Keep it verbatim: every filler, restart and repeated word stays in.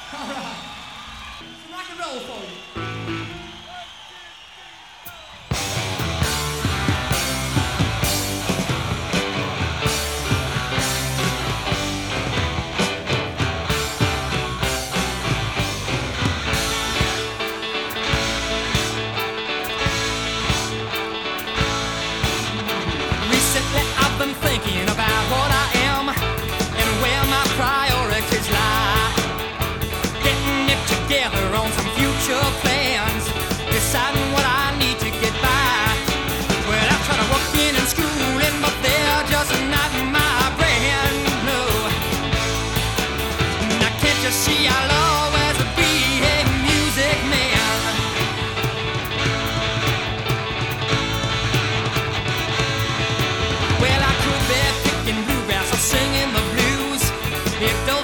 All right. Some rock and roll for you. Recently I've been thinking about what I am and where my priorities lie. Getting it together on some future plans, deciding what I need to get by. Well, I've tried working and schooling, but they're just not my brand, no. Now can't you see I'll always be a music man? Well, I could be picking bluegrass or singing the blues. It don't